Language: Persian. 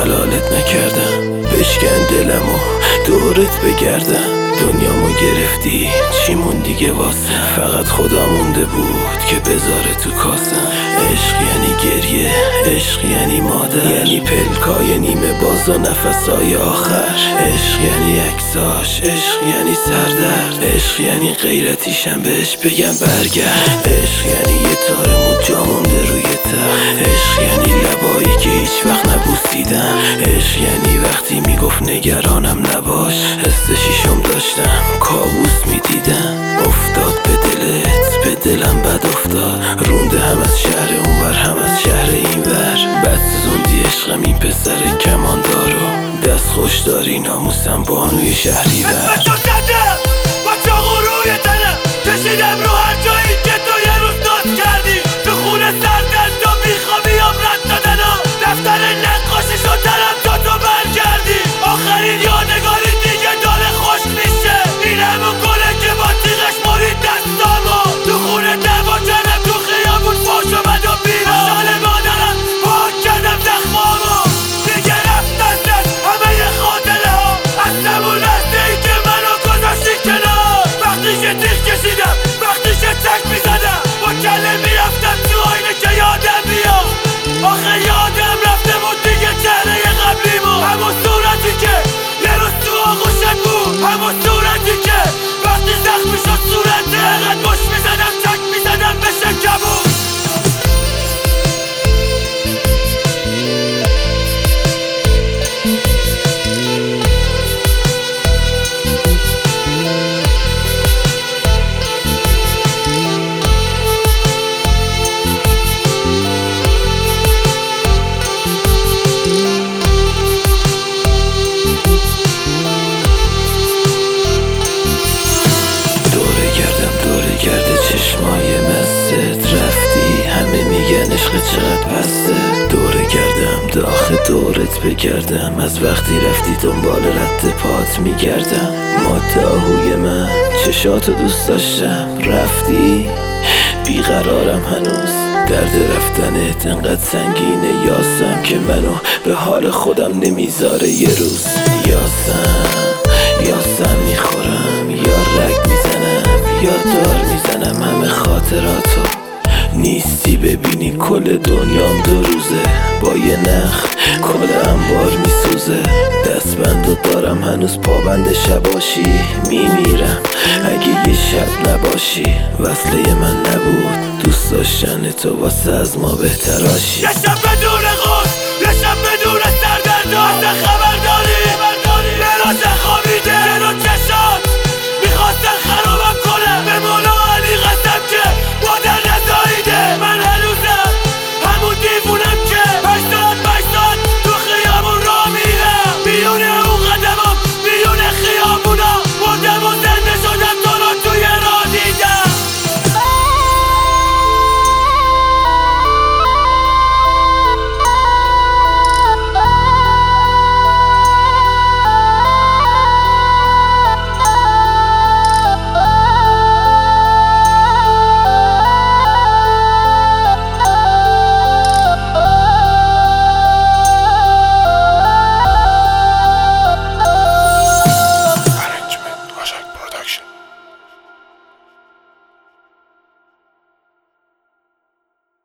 حلالت نکردم، بشکن دلمو دورت بگردم. دنیامو گرفتی چی مون دیگه واسه، فقط خدا مونده بود که بذاره تو کاسم. عشق یعنی گریه، عشق یعنی مادر، یعنی پلکای نیمه باز و نفسای آخر. عشق یعنی عکساش، عشق یعنی سردرد، عشق یعنی غیرتیشم بهش بگم برگرد. عشق یعنی یه تارمو جا مونده روی تخت، عشق یعنی لبایی که هیچ وقت نبوسیدم. عشق یعنی وقتی میگفت نگرانم نباش، حس شیشم داشتم کابوس میدیدم. افتاد به دلت، به دلم بد افتاد، رونده هم از شهر اونور هم از شهر اینور. بس زندی عشقم این پسر کماندارو، دست خوش داری ناموسم بانوی شهری ور. اسم تو زدم با چاقو روی تنم، کشیدم رو هر جایی که تو یه روز ناز کردی. تو خونه سردن تو بیخوابیام رد دادن ها، دفتر نقاشی شدنم تا تو برگردی. آخرین یادگاری دیگه داره خوش میشه، این همون گله که با تیغش مرید دستامو. تو خونه دعوا کردم، تو خیابون فاش اومد و بیرا، شال مادرم پاک کردم زخمامو. دیگه رفت از دست همه خاطره ها، از همون لحظه ای که منو گذاشتی کنار. وقتی که تیغ کشیدم، وقتی که تک میزدم، با کله میرفتم تو آینه که یادم بیاد. آخه یادم رفته بود دیگه چهره قبلیمو، همون صورتی که یه روز تو آغوشت بود، همون صورتی که وقتی زخمی شد صورته اقد مش میزدم تک میزدم به شکمون. چشمای مستت رفتی، همه میگن عشق چقدر پسته. دوره کردم داخل دورت بگردم، از وقتی رفتی دنبال رد پات میگردم. ماده‌هوی من چشاتو دوست داشتم، رفتی بیقرارم هنوز. درد رفتنت انقدر سنگینه یاسم که منو به حال خودم نمیذاره یه روز. یاسم میخورم یا رگ میزنم یا دار میزنم، همه خاطراتو نیستی ببینی کل دنیام دو روزه. با یه نخ کل انبار میسوزه، دستبندو دارم هنوز پابند شباشی. میمیرم اگه یه شب نباشی، وصله من نبود دوست داشتن تو واسه از ما بهتراشی. یه شب بدون غصه